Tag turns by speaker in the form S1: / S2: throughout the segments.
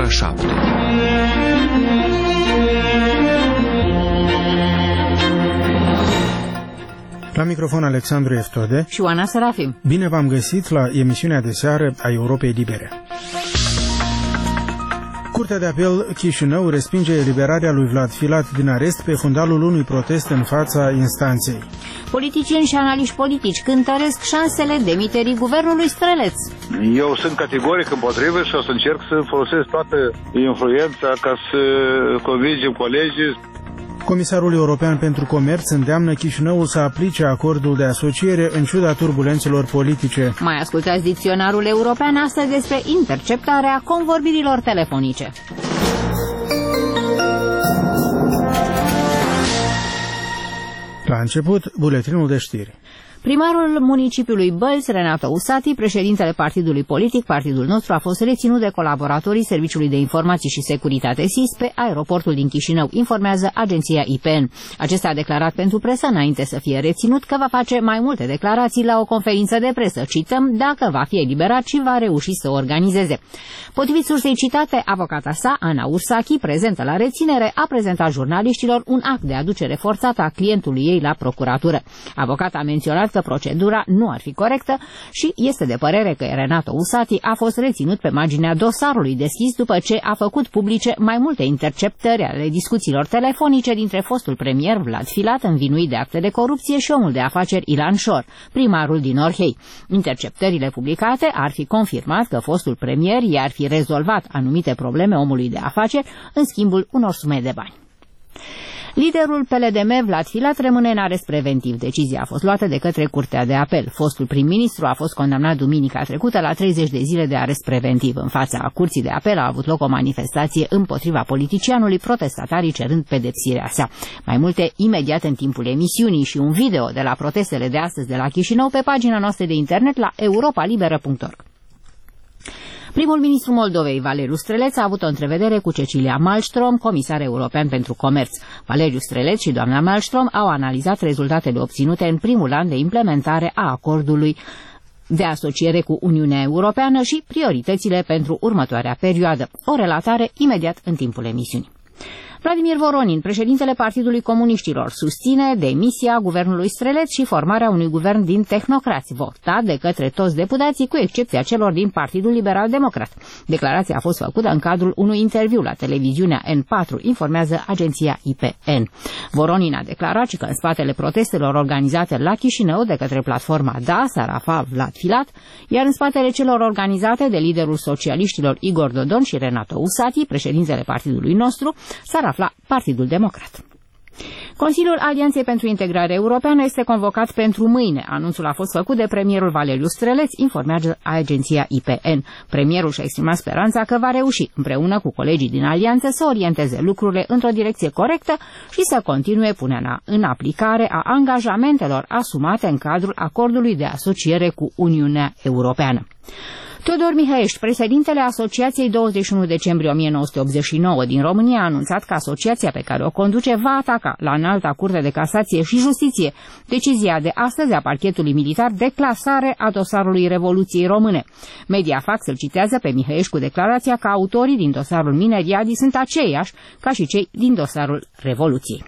S1: ora 7.
S2: La microfon Alexandru Eftode
S3: și Oana Serafim.
S2: Bine v-am găsit la emisiunea de seară a Europei Libere. Curtea de apel Chișinău respinge eliberarea lui Vlad Filat din arest pe fundalul unui protest în fața instanței.
S3: Politicieni și analiști politici cântăresc șansele demiterii guvernului Streleț.
S4: Eu sunt categoric împotrivă și o să încerc să folosesc toată influența ca să convingem colegii.
S2: Comisarul European pentru Comerț îndeamnă Chișinăul să aplice acordul de asociere în ciuda turbulențelor politice.
S3: Mai ascultați dicționarul european astăzi despre interceptarea convorbirilor telefonice.
S2: La început, buletinul de știri.
S3: Primarul municipiului Bălți, Renato Usati, președintele partidului politic, Partidul Nostru, a fost reținut de colaboratorii Serviciului de Informații și Securitate SIS pe aeroportul din Chișinău, informează agenția IPN. Acesta a declarat pentru presă, înainte să fie reținut, că va face mai multe declarații la o conferință de presă, cităm, dacă va fi eliberat și va reuși să o organizeze. Potrivit sursei citate, avocata sa, Ana Ursachi, prezentă la reținere, a prezentat jurnaliștilor un act de aducere forțată a clientului ei la procuratură. Avocata a menționat că procedura nu ar fi corectă și este de părere că Renato Usati a fost reținut pe marginea dosarului deschis după ce a făcut publice mai multe interceptări ale discuțiilor telefonice dintre fostul premier Vlad Filat, învinuit de acte de corupție, și omul de afaceri Ilan Șor, primarul din Orhei. Interceptările publicate ar fi confirmat că fostul premier i-ar fi rezolvat anumite probleme omului de afaceri în schimbul unor sume de bani. Liderul PLDM, Vlad Filat, rămâne în arest preventiv. Decizia a fost luată de către Curtea de Apel. Fostul prim-ministru a fost condamnat duminica trecută la 30 de zile de arest preventiv. În fața Curții de Apel a avut loc o manifestație împotriva politicianului, protestatarii cerând pedepsirea sa. Mai multe imediat în timpul emisiunii și un video de la protestele de astăzi de la Chișinău pe pagina noastră de internet la europalibera.org. Primul ministru Moldovei, Valeriu Streleț, a avut o întrevedere cu Cecilia Malmström, comisar european pentru comerț. Valeriu Streleț și doamna Malmström au analizat rezultatele obținute în primul an de implementare a acordului de asociere cu Uniunea Europeană și prioritățile pentru următoarea perioadă. O relatare imediat în timpul emisiunii. Vladimir Voronin, președintele Partidului Comuniștilor, susține demisia guvernului Streleț și formarea unui guvern din tehnocrați, votat de către toți deputații, cu excepția celor din Partidul Liberal Democrat. Declarația a fost făcută în cadrul unui interviu la televiziunea N4, informează agenția IPN. Voronin a declarat că în spatele protestelor organizate la Chișinău de către platforma Da, s-ar Vlad Filat, iar în spatele celor organizate de liderul socialiștilor Igor Dodon și Renato Usati, președintele partidului nostru, s-ar afla Partidul Democrat. Consiliul Alianței pentru Integrare Europeană este convocat pentru mâine. Anunțul a fost făcut de premierul Valeriu Streleț, informează agenția IPN. Premierul și-a exprimat speranța că va reuși, împreună cu colegii din alianță, să orienteze lucrurile într-o direcție corectă și să continue punerea în aplicare a angajamentelor asumate în cadrul acordului de asociere cu Uniunea Europeană. Teodor Mihăiești, președintele Asociației 21 decembrie 1989 din România, a anunțat că asociația pe care o conduce va ataca la Înalta Curte de Casație și Justiție decizia de astăzi a parchetului militar de clasare a dosarului Revoluției Române. Mediafax îl citează pe Mihăiești cu declarația că autorii din dosarul Mineriadi sunt aceiași ca și cei din dosarul Revoluției.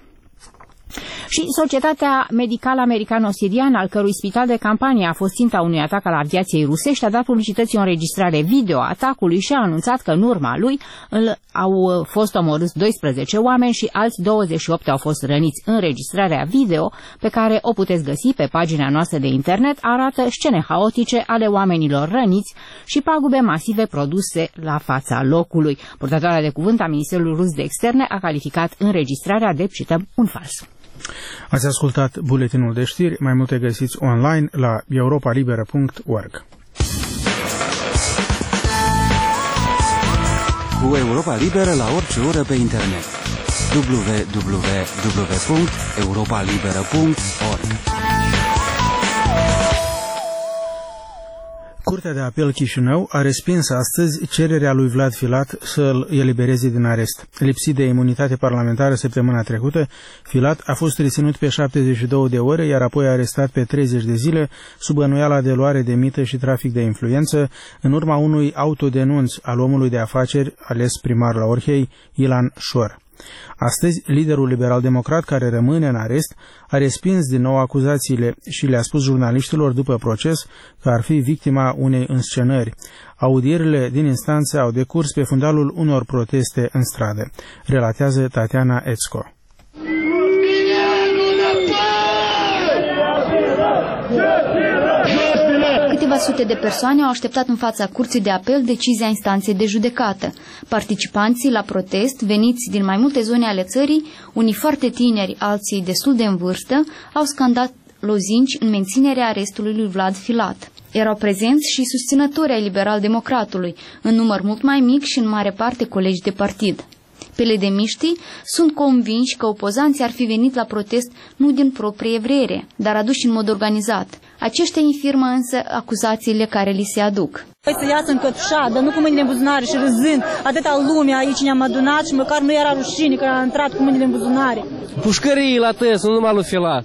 S3: Și Societatea Medicală Americano-Siriană, al cărui spital de campanie a fost ținta unui atac al aviației rusești, a dat publicității o înregistrare video a atacului și a anunțat că în urma lui au fost omorâți 12 oameni și alți 28 au fost răniți. Înregistrarea video, pe care o puteți găsi pe pagina noastră de internet, arată scene haotice ale oamenilor răniți și pagube masive produse la fața locului. Purtătoarea de cuvânt a Ministerului Rus de Externe a calificat înregistrarea de, cităm, un fals.
S2: Ați ascultat buletinul de știri, mai multe găsiți online la europalibera.org.
S5: Cu Europa Liberă la orice oră pe internet. www.europalibera.org.
S2: Curtea de apel Chișinău a respins astăzi cererea lui Vlad Filat să-l elibereze din arest. Lipsit de imunitate parlamentară săptămâna trecută, Filat a fost reținut pe 72 de ore, iar apoi arestat pe 30 de zile sub bănuiala de luare de mită și trafic de influență, în urma unui autodenunț al omului de afaceri ales primar la Orhei, Ilan Șor. Astăzi, liderul liberal-democrat care rămâne în arest a respins din nou acuzațiile și le-a spus jurnaliștilor după proces că ar fi victima unei înscenări. Audierile din instanță au decurs pe fundalul unor proteste în stradă, relatează Tatiana Ețco.
S1: Câteva sute de persoane au așteptat în fața curții de apel decizia instanței de judecată. Participanții la protest, veniți din mai multe zone ale țării, unii foarte tineri, alții destul de în vârstă, au scandat lozinci în menținerea arestului lui Vlad Filat. Erau prezenți și susținători ai liberal-democratului, în număr mult mai mic și în mare parte colegi de partid. Peledemiștii sunt convinși că opozanții ar fi venit la protest nu din proprie vrere, dar aduși în mod organizat. Aceștia infirmă însă acuzațiile care li se aduc.
S6: Să iasă în cătușa, dar nu cu mâinile în buzunare și râzând. Atâta lume aici ne-am adunat și măcar nu era rușine că a intrat cu mâinile în buzunare.
S7: Pușcării la tăs, nu numai lui Filat.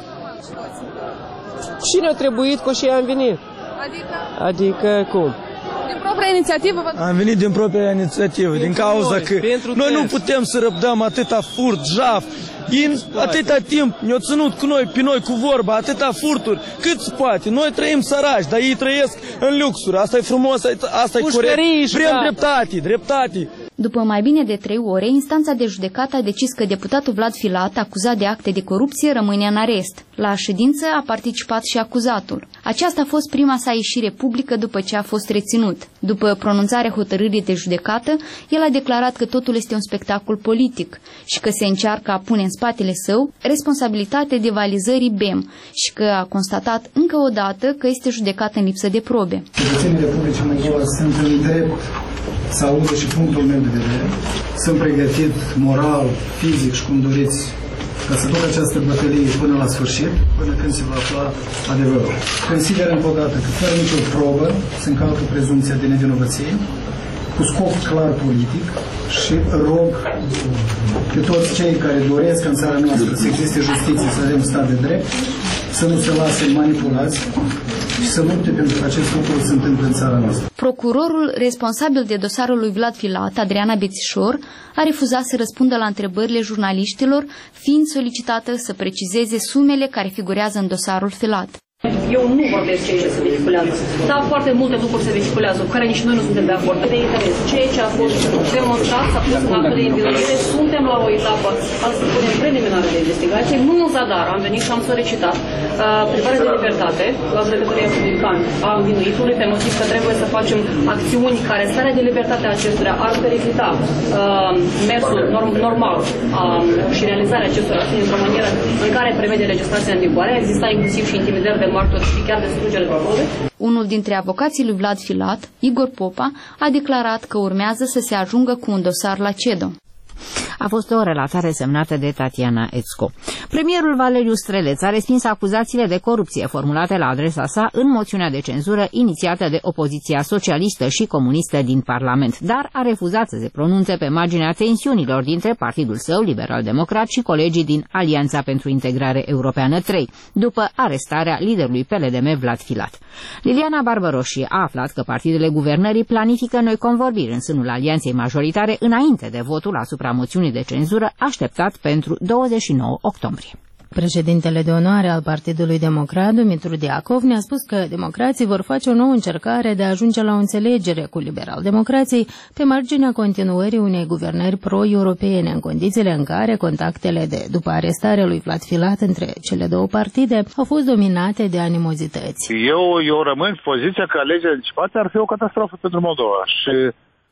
S7: Cine a trebuit cu și am venit? Adică cum?
S8: Din propria inițiativă?
S9: Am venit din propria inițiativă, din cauza că noi nu putem să răbdăm atâta furt, jaf. Atâta timp ne-au ținut cu noi, pe noi, cu vorba, atâta furturi, cât se poate. Noi trăim săraci, dar ei trăiesc în luxuri. Asta e frumos, asta e corect. Vrem dreptate.
S1: După mai bine de 3 ore, instanța de judecată a decis că deputatul Vlad Filat, acuzat de acte de corupție, rămâne în arest. La ședință a participat și acuzatul. Aceasta a fost prima sa ieșire publică după ce a fost reținut. După pronunțarea hotărârii de judecată, el a declarat că totul este un spectacol politic și că se încearcă a pune în spatele său responsabilitatea devalizării BEM și că a constatat încă o dată că este judecat în lipsă de probe.
S10: Cetățenii Republicii Moldova sunt în drept să audă și punctul meu de vedere. Sunt pregătit moral, fizic și cum doriți ca să duc această bătălie până la sfârșit, până când se va afla adevărul. Consider încă o dată că fără nicio probă se încalcă prezumția de nevinovăție, cu scop clar politic și rog pe toți cei care doresc în țara noastră să existe justiție, să avem stat de drept, să nu se lase manipulați și să lupte pentru că acest lucru se întâmplă în țara noastră.
S1: Procurorul responsabil de dosarul lui Vlad Filat, Adriana Bețișor, a refuzat să răspundă la întrebările jurnaliștilor, fiind solicitată să precizeze sumele care figurează în dosarul Filat.
S11: Eu nu vorbesc ceea ce se vehiculează. Da, foarte multe lucruri se vehiculează, cu care nici noi nu suntem de acord. De interes, ceea ce a fost demonstrat, s-a pus în actul de învinuire, suntem la o etapă, al să spunem, preliminară de investigație. Nu în zadar, am venit și am solicitat privare de libertate la judecătoria publicană a învinuitului, pe motiv că trebuie să facem acțiuni care starea de libertate a acestuia ar periclita mersul normal și realizarea acestor acțiuni într-o manieră în care prevede legislația în vigoare. Exista inclusiv și intimidări de martori și chiar de strugere de probe.
S1: Unul dintre avocații lui Vlad Filat, Igor Popa, a declarat că urmează să se ajungă cu un dosar la CEDO.
S3: A fost o relatare semnată de Tatiana Ețco. Premierul Valeriu Streleț a respins acuzațiile de corupție formulate la adresa sa în moțiunea de cenzură inițiată de opoziția socialistă și comunistă din Parlament, dar a refuzat să se pronunțe pe marginea tensiunilor dintre partidul său, liberal-democrat, și colegii din Alianța pentru Integrare Europeană 3, după arestarea liderului PLDM Vlad Filat. Liliana Barbăroșie a aflat că partidele guvernării planifică noi convorbiri în sânul alianței majoritare înainte de votul asupra moțiunii de cenzură așteptat pentru 29 octombrie.
S12: Președintele de onoare al Partidului Democrat, Dumitru Diacov, ne-a spus că democrații vor face o nouă încercare de a ajunge la o înțelegere cu liberal-democrații pe marginea continuării unei guvernări pro-europene, în condițiile în care contactele după arestarea lui Vlad Filat între cele două partide au fost dominate de animozități.
S4: Eu rămân în poziția că alegerile anticipate ar fi o catastrofă pentru Moldova și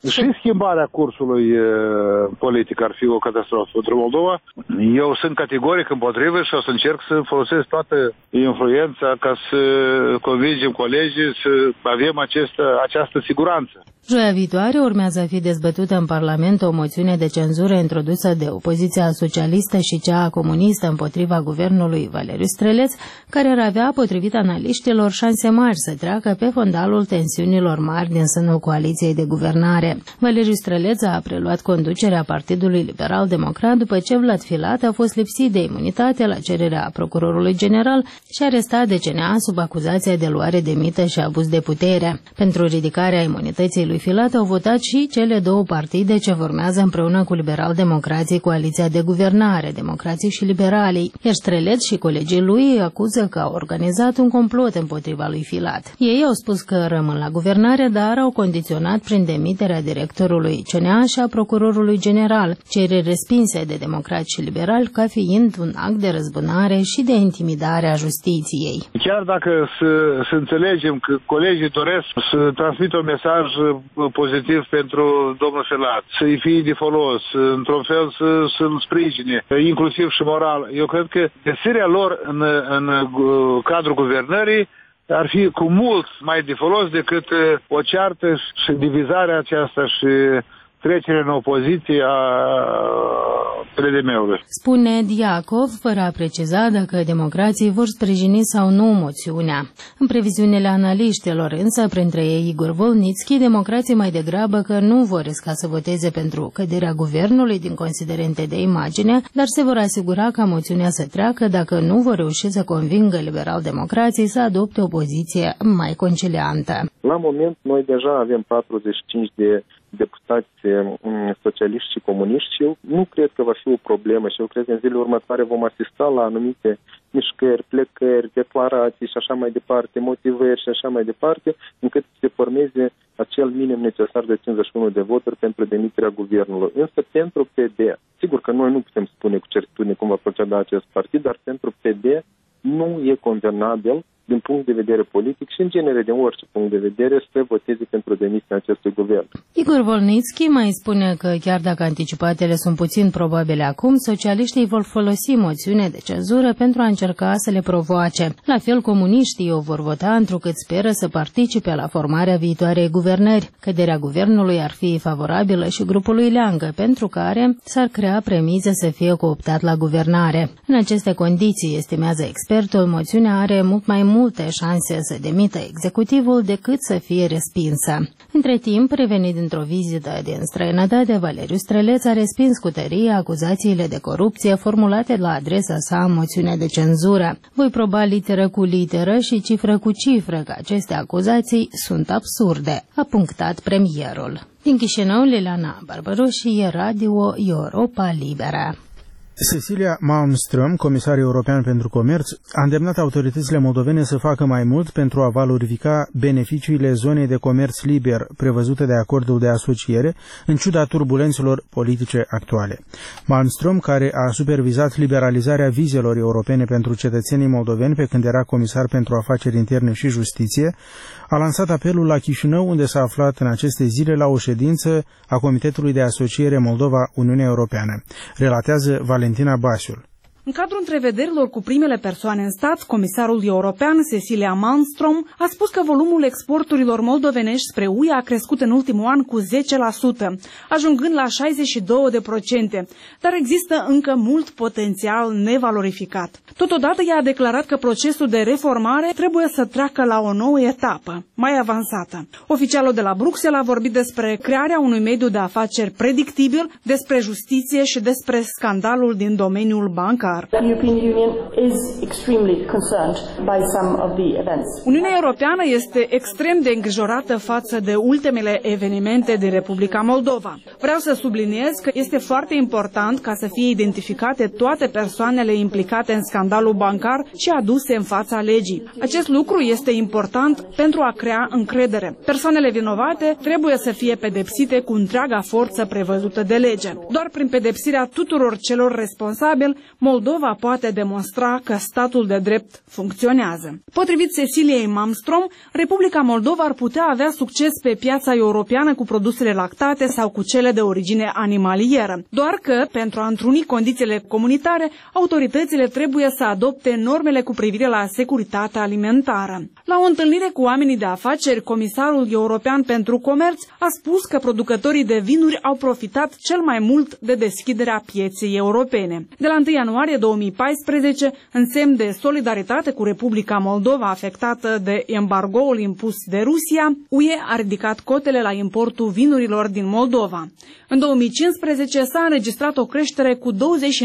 S4: Și schimbarea cursului politic ar fi o catastrofă pentru Moldova. Eu sunt categoric împotrivă și o să încerc să folosesc toată influența ca să convingem colegii să avem această siguranță.
S12: Joia viitoare urmează a fi dezbătută în Parlament o moțiune de cenzură introdusă de opoziția socialistă și cea comunistă împotriva guvernului Valeriu Streleț, care ar avea, potrivit analiștilor, șanse mari să treacă pe fondalul tensiunilor mari din sânul coaliției de guvernare. Valeriu Streleț a preluat conducerea Partidului Liberal Democrat după ce Vlad Filat a fost lipsit de imunitate la cererea procurorului general și arestat de CNA sub acuzația de luare de mită și abuz de putere. Pentru ridicarea imunității lui Filat au votat și cele două partide ce formează împreună cu Liberal-Democrații coaliția de guvernare, Democrații și Liberalii, iar Streleț și colegii lui acuză că au organizat un complot împotriva lui Filat. Ei au spus că rămân la guvernare, dar au condiționat prin demiterea directorului CNA și a procurorului general, cereri respinse de Democrați și Liberali ca fiind un act de răzbunare și de intimidare a justiției.
S4: Chiar dacă să înțelegem că colegii doresc să transmită un mesaj pozitiv pentru domnul Filat, să-i fie de folos, într-un fel să-l sprijine, inclusiv și moral. Eu cred că găsirea lor în cadrul guvernării ar fi cu mult mai de folos decât o ceartă și divizarea aceasta și trecerea în opoziție a PDM-ului.
S12: Spune Diacov, fără a preciza dacă democrații vor sprijini sau nu moțiunea. În previziunile analiștilor, însă, printre ei Igor Volnitski, democrații mai degrabă că nu vor risca să voteze pentru căderea guvernului din considerente de imagine, dar se vor asigura ca moțiunea să treacă dacă nu vor reuși să convingă liberal-democrații să adopte o poziție mai conciliantă.
S13: La moment, noi deja avem 45 de deputați socialiști și comuniști și eu nu cred că va fi o problemă și eu cred că în zilele următoare vom asista la anumite mișcări, plecări, declarații și așa mai departe, motivări și așa mai departe, încât să se formeze acel minim necesar de 51 de voturi pentru demiterea guvernului. Însă pentru PD, sigur că noi nu putem spune cu certitudine cum va proceda acest partid, dar pentru PD nu e convenabil din punct de vedere politic și în genere din orice punct de vedere să voteze pentru demisia acestui guvern.
S12: Igor Volnitski mai spune că chiar dacă anticipatele sunt puțin probabile acum, socialiștii vor folosi moțiune de cenzură pentru a încerca să le provoace. La fel, comuniștii o vor vota întrucât speră să participe la formarea viitoarei guvernări. Căderea guvernului ar fi favorabilă și grupului Leangă, pentru care s-ar crea premize să fie cooptat la guvernare. În aceste condiții, estimează expertul, moțiunea are mult mai multe șanse să demită executivul decât să fie respinsă. Între timp, revenit dintr-o vizită din străinătate, Valeriu Streleț a respins cu tărie acuzațiile de corupție formulate la adresa sa în moțiunea de cenzură. Voi proba literă cu literă și cifră cu cifră că aceste acuzații sunt absurde, a punctat premierul. Din Chișinău, Liliana Barbaroși, Radio Europa Liberă.
S2: Cecilia Malmström, comisar european pentru comerț, a îndemnat autoritățile moldovene să facă mai mult pentru a valorifica beneficiile zonei de comerț liber prevăzute de acordul de asociere, în ciuda turbulențelor politice actuale. Malmström, care a supervizat liberalizarea vizelor europene pentru cetățenii moldoveni pe când era comisar pentru afaceri interne și justiție, a lansat apelul la Chișinău, unde s-a aflat în aceste zile la o ședință a Comitetului de Asociere Moldova-Uniunea Europeană. Relatează Valentina Basiul.
S14: În cadrul întrevederilor cu primele persoane în stat, comisarul european Cecilia Malmström a spus că volumul exporturilor moldovenești spre UE a crescut în ultimul an cu 10%, ajungând la 62%, dar există încă mult potențial nevalorificat. Totodată ea a declarat că procesul de reformare trebuie să treacă la o nouă etapă, mai avansată. Oficialul de la Bruxelles a vorbit despre crearea unui mediu de afaceri predictibil, despre justiție și despre scandalul din domeniul bancar. Uniunea Europeană este extrem de îngrijorată față de ultimele evenimente din Republica Moldova. Vreau să subliniez că este foarte important ca să fie identificate toate persoanele implicate în scandalul bancar și aduse în fața legii. Acest lucru este important pentru a crea încredere. Persoanele vinovate trebuie să fie pedepsite cu întreaga forță prevăzută de lege. Doar prin pedepsirea tuturor celor responsabili, Moldova Moldova poate demonstra că statul de drept funcționează. Potrivit Ceciliei Malmström, Republica Moldova ar putea avea succes pe piața europeană cu produsele lactate sau cu cele de origine animalieră, doar că, pentru a întruni condițiile comunitare, autoritățile trebuie să adopte normele cu privire la securitatea alimentară. La o întâlnire cu oamenii de afaceri, Comisarul European pentru Comerț a spus că producătorii de vinuri au profitat cel mai mult de deschiderea pieței europene. De la 1 ianuarie 2014, în semn de solidaritate cu Republica Moldova afectată de embargoul impus de Rusia, UE a ridicat cotele la importul vinurilor din Moldova. În 2015 s-a înregistrat o creștere cu 29%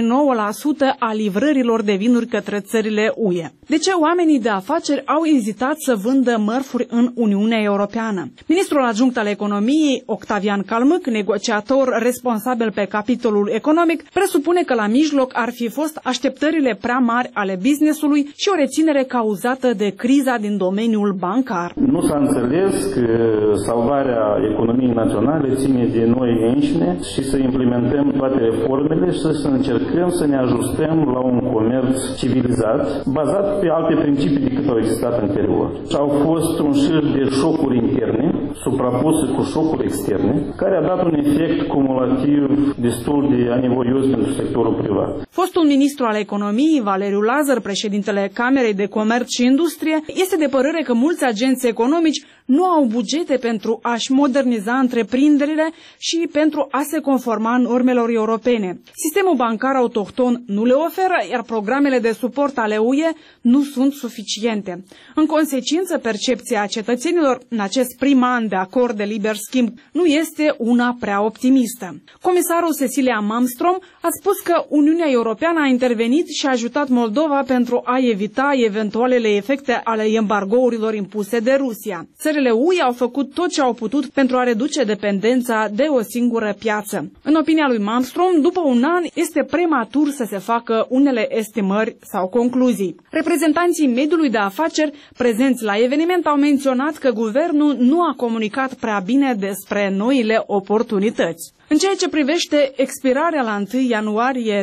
S14: a livrărilor de vinuri către țările UE. De ce oamenii de afaceri au ezitat să vândă mărfuri în Uniunea Europeană? Ministrul adjunct al economiei, Octavian Calmâc, negociator responsabil pe capitolul economic, presupune că la mijloc ar fi fost așteptările prea mari ale businessului și o reținere cauzată de criza din domeniul bancar.
S15: Nu s-a înțeles că salvarea economiei naționale ține de noi înșine și să implementăm toate reformele și să încercăm să ne ajustăm la un comerț civilizat, bazat pe alte principii decât au existat anterior. Și au fost un șir de șocuri interne, suprapuse cu șocuri externe, care a dat un efect cumulativ destul de anevoios pentru sectorul privat.
S14: Fostul ministru al economiei, Valeriu Lazar, președintele Camerei de Comerț și Industrie, este de părere că mulți agenți economici nu au bugete pentru a-și moderniza întreprinderile și pentru a se conforma normelor europene. Sistemul bancar autohton nu le oferă, iar programele de suport ale UE nu sunt suficiente. În consecință, percepția cetățenilor în acest prim an de acord de liber schimb nu este una prea optimistă. Comisarul Cecilia Malmström a spus că Uniunea Europeană a intervenit și a ajutat Moldova pentru a evita eventualele efecte ale embargourilor impuse de Rusia. Țările UE au făcut tot ce au putut pentru a reduce dependența de o singură piață. În opinia lui Malmström, după un an este prematur să se facă unele estimări sau concluzii. Reprezentanții mediului de afaceri prezenți la eveniment au menționat că guvernul nu a comunicat prea bine despre noile oportunități. În ceea ce privește expirarea la 1 ianuarie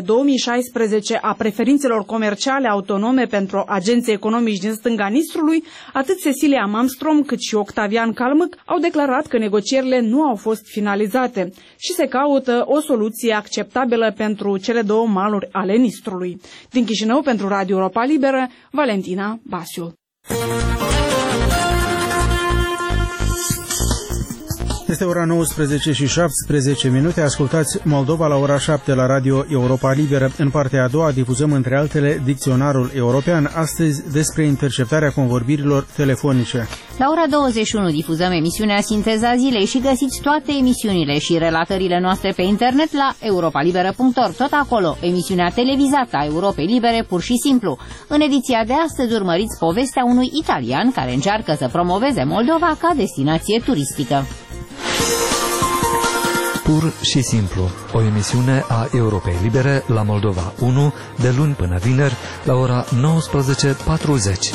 S14: 2016 a preferințelor comerciale autonome pentru agenții economici din stânga Nistrului, atât Cecilia Malmström cât și Octavian Calmâc au declarat că negocierile nu au fost finalizate și se caută o soluție acceptabilă pentru cele două maluri ale Nistrului. Din Chișinău, pentru Radio Europa Liberă, Valentina Basiu.
S2: Este ora 19 și 17 minute. Ascultați Moldova la ora 7 la Radio Europa Liberă. În partea a doua difuzăm, între altele, Dicționarul European, astăzi despre interceptarea convorbirilor telefonice.
S3: La ora 21 difuzăm emisiunea Sinteza Zilei și găsiți toate emisiunile și relatările noastre pe internet la europalibera.org. Tot acolo, emisiunea televizată a Europei Libere, pur și simplu. În ediția de astăzi urmăriți povestea unui italian care încearcă să promoveze Moldova ca destinație turistică.
S16: Pur și simplu, o emisiune a Europei Libere la Moldova 1, de luni până vineri, la ora 19:40.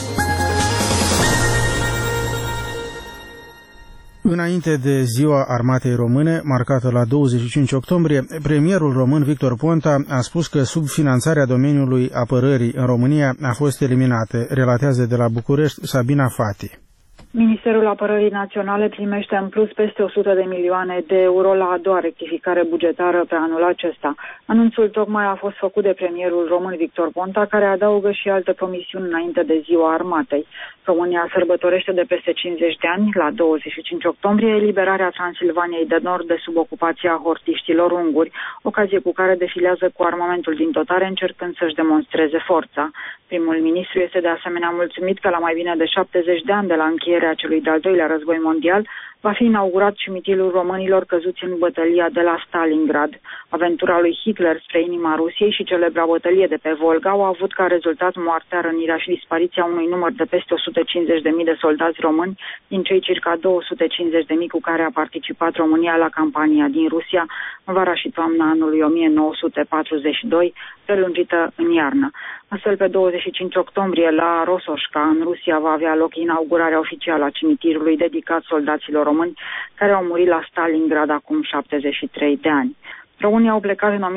S2: Înainte de Ziua Armatei Române, marcată la 25 octombrie, premierul român Victor Ponta a spus că subfinanțarea domeniului apărării în România a fost eliminată, relatează de la București Sabina Fati.
S17: Ministerul Apărării Naționale primește în plus peste 100 de milioane de euro la a doua rectificare bugetară pe anul acesta. Anunțul tocmai a fost făcut de premierul român Victor Ponta, care adaugă și alte promisiuni înainte de Ziua Armatei. România sărbătorește de peste 50 de ani, la 25 octombrie, eliberarea Transilvaniei de Nord de sub ocupația hortiștilor unguri, ocazie cu care defilează cu armamentul din dotare, încercând să-și demonstreze forța. Primul ministru este de asemenea mulțumit că la mai bine de 70 de ani de la încheierea celui de-al doilea război mondial va fi inaugurat cimitirul românilor căzuți în bătălia de la Stalingrad. Aventura lui Hitler spre inima Rusiei și celebra bătălie de pe Volga au avut ca rezultat moartea, rănirea și dispariția unui număr de peste 150.000 de soldați români din cei circa 250.000 cu care a participat România la campania din Rusia în vara și toamna anului 1942, prelungită în iarnă. Astfel, pe 25 octombrie, la Rosoșca, în Rusia, va avea loc inaugurarea oficială a cimitirului dedicat soldaților români care au murit la Stalingrad acum 73 de ani. Românii au plecat în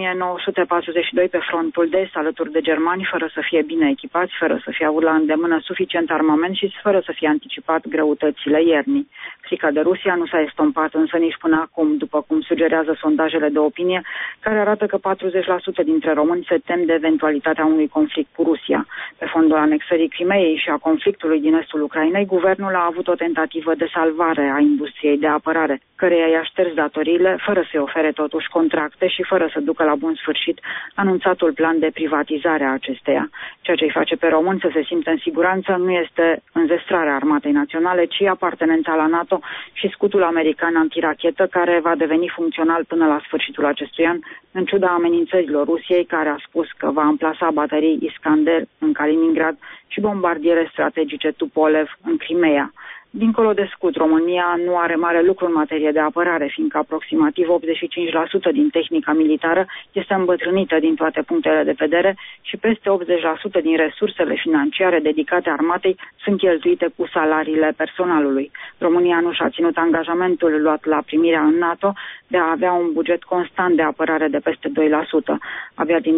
S17: 1942 pe frontul de est alături de germani, fără să fie bine echipați, fără să fie avut la îndemână suficient armament și fără să fie anticipat greutățile iernii. Frica de Rusia nu s-a estompat însă nici până acum, după cum sugerează sondajele de opinie, care arată că 40% dintre români se tem de eventualitatea unui conflict cu Rusia. Pe fondul anexării Crimeei și a conflictului din estul Ucrainei, guvernul a avut o tentativă de salvare a industriei de apărare, căreia i-a șters datoriile, fără să-i ofere totuși contracte și fără să ducă la bun sfârșit anunțatul plan de privatizare a acesteia. Ceea ce îi face pe români să se simtă în siguranță nu este înzestrarea armatei naționale, ci apartenența la NATO și scutul american antirachetă, care va deveni funcțional până la sfârșitul acestui an, în ciuda amenințărilor Rusiei, care a spus că va amplasa baterii Iskander în Kaliningrad și bombardiere strategice Tupolev în Crimea. Dincolo de scut, România nu are mare lucru în materie de apărare, fiindcă aproximativ 85% din tehnica militară este îmbătrânită din toate punctele de vedere și peste 80% din resursele financiare dedicate armatei sunt cheltuite cu salariile personalului. România nu și-a ținut angajamentul luat la primirea în NATO de a avea un buget constant de apărare de peste 2%. Abia din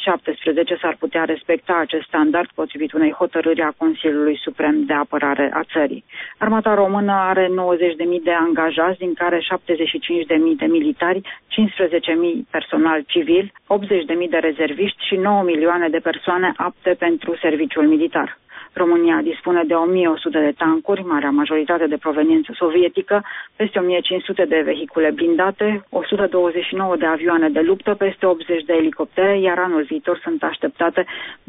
S17: 2017 s-ar putea respecta acest standard potrivit unei hotărâri a Consiliului Suprem de Apărare a țării. Armata română are 90.000 de angajați, din care 75.000 de militari, 15.000 personal civil, 80.000 de rezerviști și 9 milioane de persoane apte pentru serviciul militar. România dispune de 1100 de tancuri, marea majoritate de proveniență sovietică, peste 1500 de vehicule blindate, 129 de avioane de luptă, peste 80 de elicoptere, iar anul viitor sunt așteptate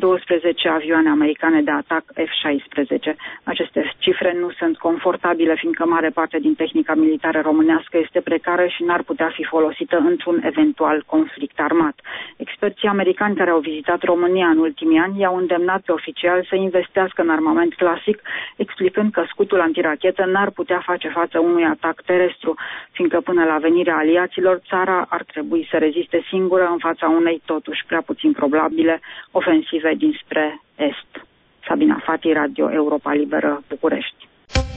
S17: 12 avioane americane de atac F-16. Aceste cifre nu sunt confortabile, fiindcă mare parte din tehnica militară românească este precară și n-ar putea fi folosită într-un eventual conflict armat. Experții americani care au vizitat România în ultimii ani i-au îndemnat pe oficiali să investească în armament clasic, explicând că scutul antirachetă n-ar putea face față unui atac terestru, fiindcă până la venirea aliaților, țara ar trebui să reziste singură în fața unei totuși prea puțin probabile ofensive dinspre est. Sabina Fati, Radio Europa Liberă, București.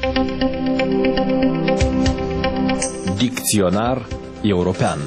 S18: Dicționar european.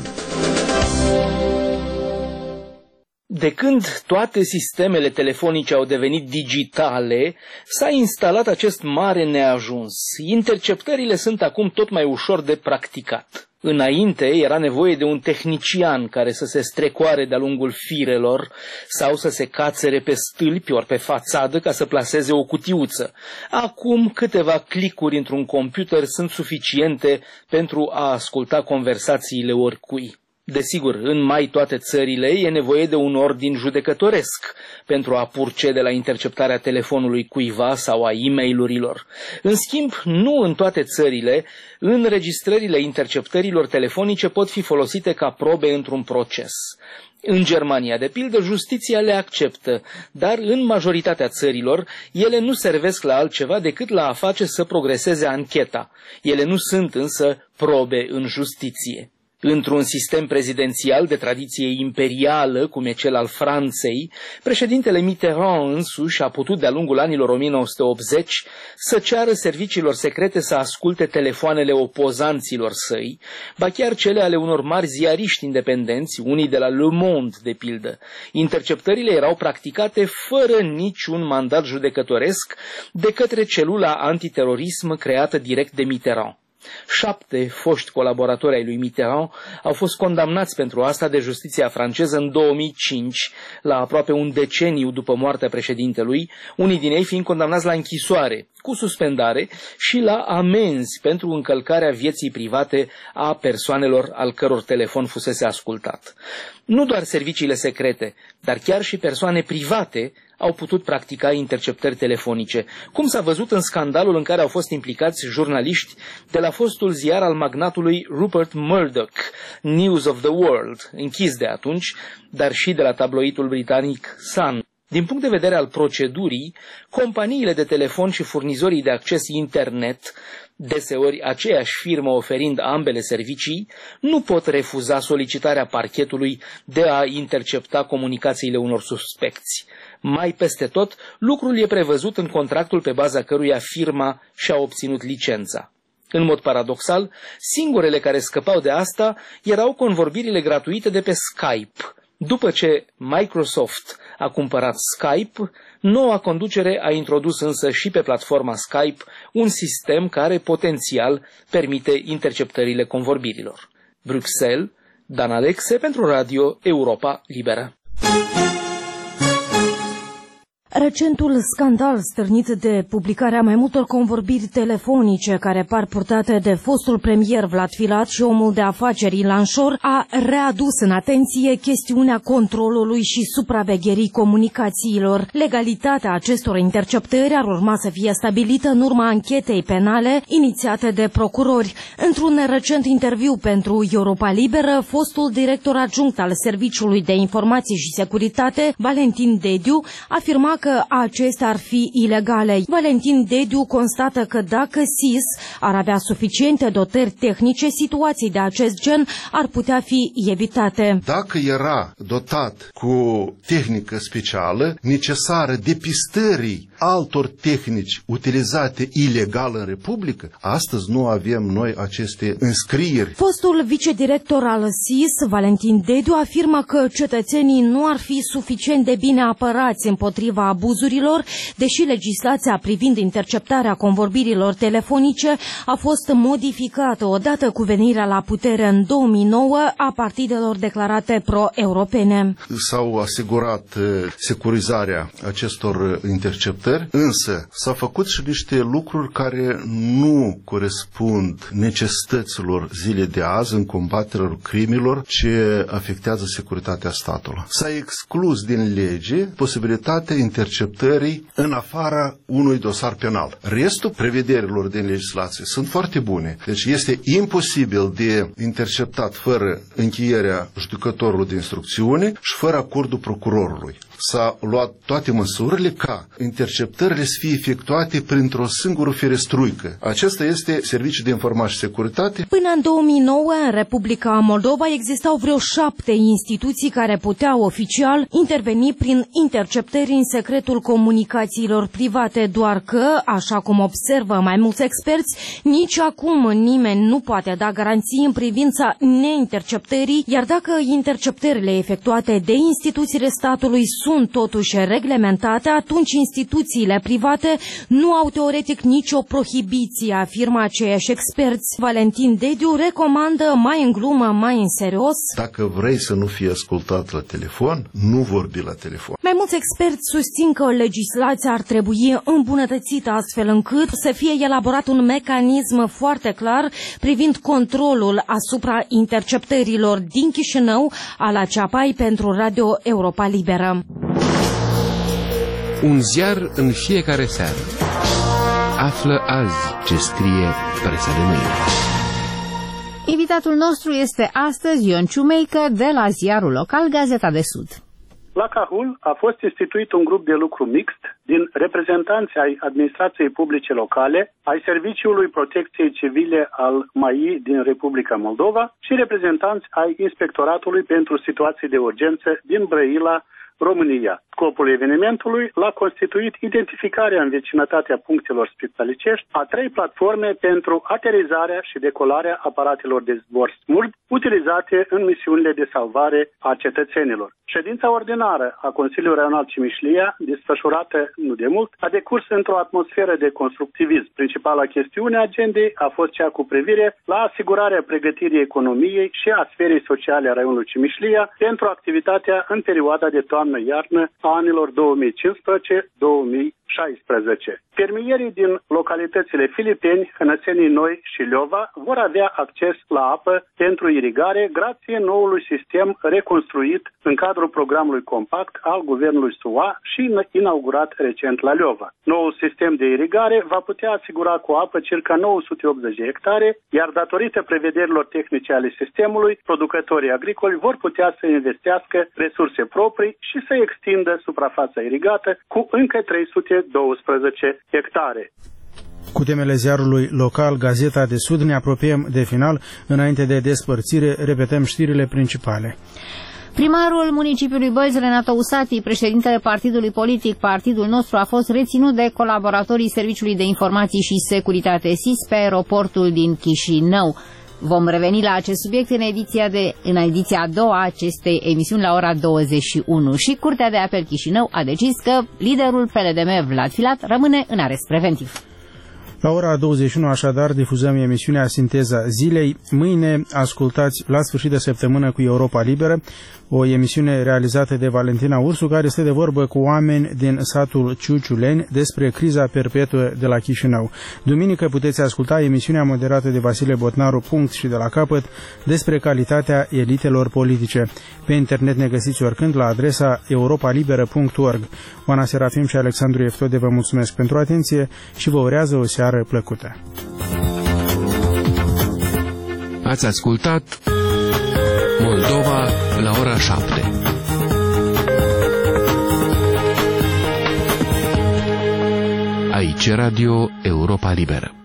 S19: De când toate sistemele telefonice au devenit digitale, s-a instalat acest mare neajuns. Interceptările sunt acum tot mai ușor de practicat. Înainte era nevoie de un tehnician care să se strecoare de-a lungul firelor sau să se cațere pe stâlpi ori pe fațadă ca să plaseze o cutiuță. Acum câteva clicuri într-un computer sunt suficiente pentru a asculta conversațiile oricui. Desigur, în mai toate țările e nevoie de un ordin judecătoresc pentru a procede la interceptarea telefonului cuiva sau a e-mail-urilor. În schimb, nu în toate țările, înregistrările interceptărilor telefonice pot fi folosite ca probe într-un proces. În Germania, de pildă, justiția le acceptă, dar în majoritatea țărilor ele nu servesc la altceva decât la a face să progreseze ancheta. Ele nu sunt însă probe în justiție. Într-un sistem prezidențial de tradiție imperială, cum e cel al Franței, președintele Mitterrand însuși a putut de-a lungul anilor 1980 să ceară serviciilor secrete să asculte telefoanele opozanților săi, ba chiar cele ale unor mari ziariști independenți, unii de la Le Monde, de pildă. Interceptările erau practicate fără niciun mandat judecătoresc de către celula antiterorism creată direct de Mitterrand. 7 foști colaboratori ai lui Mitterrand au fost condamnați pentru asta de justiția franceză în 2005, la aproape un deceniu după moartea președintelui, unii din ei fiind condamnați la închisoare, cu suspendare și la amenzi pentru încălcarea vieții private a persoanelor al căror telefon fusese ascultat. Nu doar serviciile secrete, dar chiar și persoane private au putut practica interceptări telefonice, cum s-a văzut în scandalul în care au fost implicați jurnaliști de la fostul ziar al magnatului Rupert Murdoch, News of the World, închis de atunci, dar și de la tabloidul britanic Sun. Din punct de vedere al procedurii, companiile de telefon și furnizorii de acces internet, deseori aceeași firmă oferind ambele servicii, nu pot refuza solicitarea parchetului de a intercepta comunicațiile unor suspecți. Mai peste tot, lucrul e prevăzut în contractul pe baza căruia firma și-a obținut licența. În mod paradoxal, singurele care scăpau de asta erau convorbirile gratuite de pe Skype. După ce Microsoft a cumpărat Skype, noua conducere a introdus însă și pe platforma Skype un sistem care potențial permite interceptările convorbirilor. Bruxelles, Dan Alexe pentru Radio Europa Liberă.
S20: Recentul scandal stârnit de publicarea mai multor convorbiri telefonice care par purtate de fostul premier Vlad Filat și omul de afaceri Ilan Șor a readus în atenție chestiunea controlului și supravegherii comunicațiilor. Legalitatea acestor interceptări ar urma să fie stabilită în urma anchetei penale inițiate de procurori. Într-un recent interviu pentru Europa Liberă, fostul director adjunct al Serviciului de Informații și Securitate, Valentin Dediu, afirma că acestea ar fi ilegale. Valentin Dediu constată că dacă SIS ar avea suficiente dotări tehnice, situații de acest gen ar putea fi evitate.
S21: Dacă era dotat cu tehnică specială necesară depistării altor tehnici utilizate ilegal în Republică, astăzi nu avem noi aceste înscrieri.
S20: Fostul vicedirector al SIS, Valentin Dediu, afirmă că cetățenii nu ar fi suficient de bine apărați împotriva abuzurilor, deși legislația privind interceptarea convorbirilor telefonice a fost modificată odată cu venirea la putere în 2009 a partidelor declarate pro-europene.
S21: S-au asigurat securizarea acestor interceptări, însă s-au făcut și niște lucruri care nu corespund necesităților zilei de azi în combaterea crimilor ce afectează securitatea statului. S-a exclus din lege posibilitatea interceptării în afara unui dosar penal. Restul prevederilor din legislație sunt foarte bune. Deci este imposibil de interceptat fără încheierea judecătorului de instrucțiune și fără acordul procurorului. S-a luat toate măsurile ca interceptările să fie efectuate printr-o singură ferestruică. Acesta este Serviciul de Informații și Securitate.
S20: Până în 2009, în Republica Moldova, existau vreo 7 instituții care puteau oficial interveni prin interceptări în secretul comunicațiilor private, doar că, așa cum observă mai mulți experți, nici acum nimeni nu poate da garanții în privința neinterceptării, iar dacă interceptările efectuate de instituțiile statului sunt totuși reglementate, atunci instituțiile private nu au teoretic nicio prohibiție, afirmă aceiași experți. Valentin Dediu recomandă mai în glumă, mai în serios:
S21: dacă vrei să nu fii ascultat la telefon, nu vorbi la telefon.
S20: Mai mulți experți susțin că legislația ar trebui îmbunătățită astfel încât să fie elaborat un mecanism foarte clar privind controlul asupra interceptărilor. Din Chișinău, Ala Ceapai pentru Radio Europa Liberă.
S22: Un ziar în fiecare seară. Află azi ce scrie presa de mâine.
S3: Invitatul nostru este astăzi Ion Ciumeică de la ziarul local Gazeta de Sud.
S23: La Cahul a fost instituit un grup de lucru mixt din reprezentanți ai administrației publice locale, ai Serviciului Protecției Civile al MAI din Republica Moldova și reprezentanți ai Inspectoratului pentru Situații de Urgență din Brăila, România. Scopul evenimentului l-a constituit identificarea în vecinătatea punctelor spitalicești a 3 platforme pentru aterizarea și decolarea aparatelor de zbor smurt utilizate în misiunile de salvare a cetățenilor. Ședința ordinară a Consiliului Regional Cimișlia, desfășurată nu de mult, a decurs într-o atmosferă de constructivism. Principala chestiune a agendei a fost cea cu privire la asigurarea pregătirii economiei și a sferei sociale a raionului Cimișlia pentru activitatea în perioada de toamnă-iarnă a anilor 2015-2016. Fermierii din localitățile Filipeni, Hănățenii Noi și Liova vor avea acces la apă pentru irigare grație noului sistem reconstruit în cadrul programului compact al guvernului SUA și inaugurat recent la Liova. Noul sistem de irigare va putea asigura cu apă circa 980 de hectare, iar datorită prevederilor tehnice ale sistemului, producătorii agricoli vor putea să investească resurse proprii și să extindă suprafața irigată cu încă 312 hectare.
S2: Cu temele ziarului local, Gazeta de Sud, ne apropiem de final. Înainte de despărțire, repetăm știrile principale.
S3: Primarul municipiului Bălți, Renato Usati, președintele partidului politic Partidul Nostru, a fost reținut de colaboratorii Serviciului de Informații și Securitate SIS pe aeroportul din Chișinău. Vom reveni la acest subiect în ediția a doua a acestei emisiuni la ora 21. Și Curtea de Apel Chișinău a decis că liderul PLDM, Vlad Filat, rămâne în arest preventiv.
S2: La ora 21, așadar, difuzăm emisiunea Sinteza Zilei. Mâine ascultați La sfârșit de săptămână cu Europa Liberă, o emisiune realizată de Valentina Ursu, care stă de vorbă cu oameni din satul Ciuciuleni despre criza perpetuă de la Chișinău. Duminică puteți asculta emisiunea moderată de Vasile Botnaru, Punct și de la capăt, despre calitatea elitelor politice. Pe internet ne găsiți oricând la adresa europalibera.org. Oana Serafim și Alexandru Eftode vă mulțumesc pentru atenție și vă urează o seară plăcută.
S22: Ați ascultat Moldova la ora 7. Aici Radio Europa Liberă.